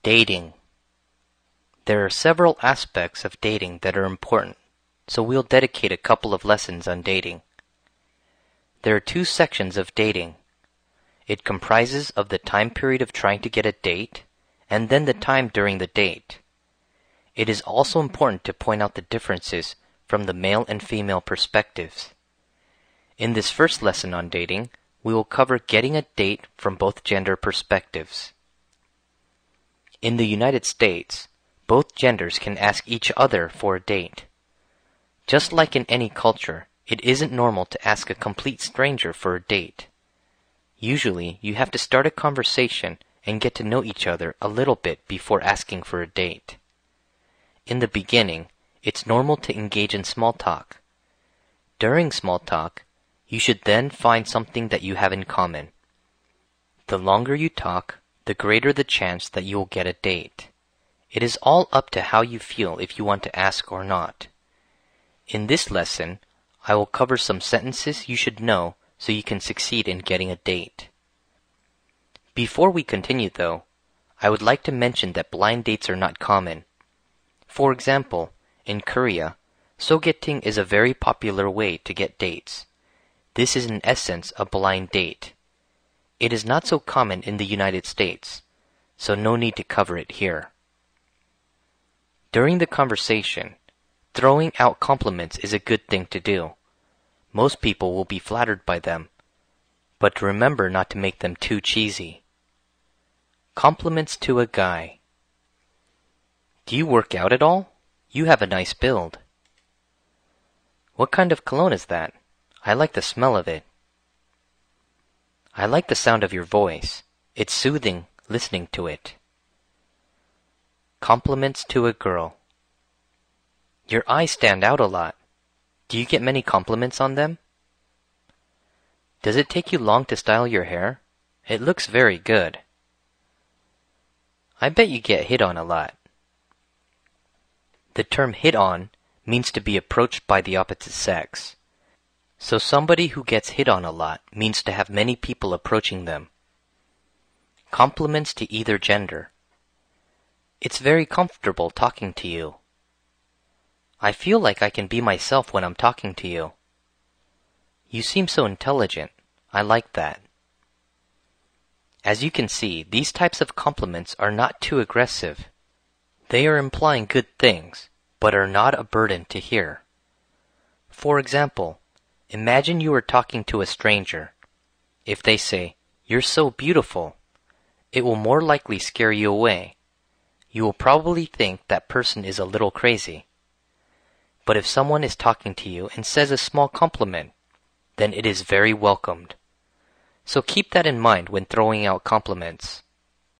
Dating. There are several aspects of dating that are important, so we'll dedicate a couple of lessons on dating. There are two sections of dating. It comprises of the time period of trying to get a date, and then the time during the date. It is also important to point out the differences from the male and female perspectives. In this first lesson on dating, we will cover getting a date from both gender perspectives. In the United States, both genders can ask each other for a date. Just like in any culture, it isn't normal to ask a complete stranger for a date. Usually, you have to start a conversation and get to know each other a little bit before asking for a date. In the beginning, it's normal to engage in small talk. During small talk, you should then find something that you have in common. The longer you talk, the greater the chance that you will get a date. It is all up to how you feel if you want to ask or not. In this lesson, I will cover some sentences you should know so you can succeed in getting a date. Before we continue though, I would like to mention that blind dates are not common. For example, in Korea, sogeting is a very popular way to get dates. This is in essence a blind date. It is not so common in the United States, so no need to cover it here. During the conversation, throwing out compliments is a good thing to do. Most people will be flattered by them, but remember not to make them too cheesy. Compliments to a guy. Do you work out at all? You have a nice build. What kind of cologne is that? I like the smell of it. I like the sound of your voice. It's soothing listening to it. Compliments to a girl. Your eyes stand out a lot. Do you get many compliments on them? Does it take you long to style your hair? It looks very good. I bet you get hit on a lot. The term hit on means to be approached by the opposite sex. So somebody who gets hit on a lot means to have many people approaching them. Compliments to either gender. It's very comfortable talking to you. I feel like I can be myself when I'm talking to you. You seem so intelligent. I like that. As you can see, these types of compliments are not too aggressive. They are implying good things, but are not a burden to hear. For example, imagine you are talking to a stranger. If they say, "You're so beautiful," it will more likely scare you away. You will probably think that person is a little crazy. But if someone is talking to you and says a small compliment, then it is very welcomed. So keep that in mind when throwing out compliments.